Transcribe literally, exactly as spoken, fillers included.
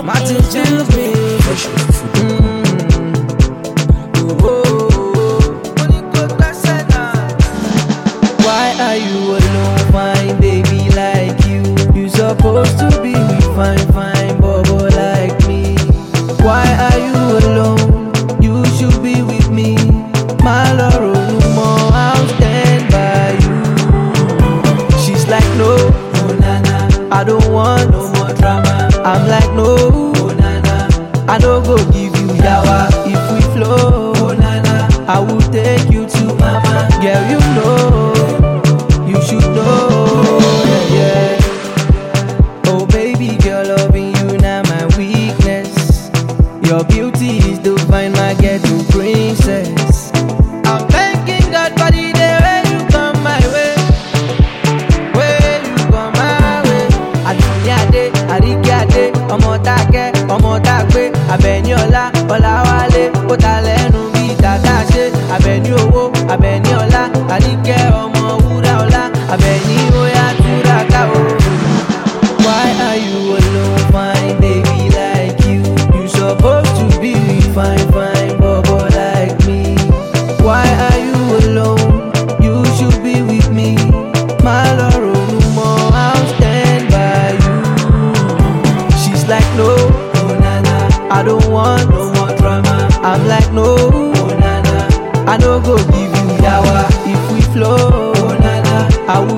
Martin choose me. Fresh off the food. Why are you alone, fine baby like you? You supposed to be with fine, fine bobo like me. Why are you alone? You should be with me. My lord, no more, I'll stand by you. She's like, no, oh nana, I don't want no more drama. I'm like, no, oh nana, I don't go give you yawa. If we flow, oh nana, I will take you to mama. Girl, you know. You should know, yeah, yeah. Oh baby girl, loving you now my weakness. Your beauty is divine, my ghetto princess. I'm thanking God for the day when you come my way. When you come my way. Aduniade, Arikiade, Omo Take, Omo Takpe, Abeni Ola, Olawale, Otalenu bi Takashe, Abeni Owo, Abeni Ola, Arike Omo Wura Ola, Abeni Oya Turaka o. Why are you alone, fine baby like you? You supposed to be with fine, fine bobo like me. Why are you alone? You should be with me. My lord, no more, I'll stand by you. She's like, no, oh nana, I don't want no more drama. I'm like, no, oh nana, I don't go give you yawa. If we flow, oh nana, I will